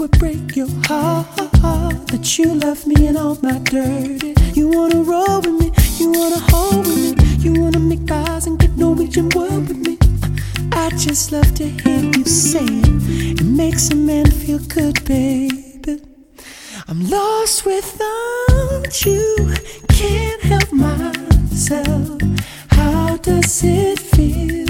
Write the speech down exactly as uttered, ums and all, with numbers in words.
would break your heart that you left me in all my dirty. You wanna roll with me, you wanna hold with me, you wanna make pies and get Norwegian wood with me. I just love to hear you say it. It makes a man feel good, baby. I'm lost without you, can't help myself. How does it feel?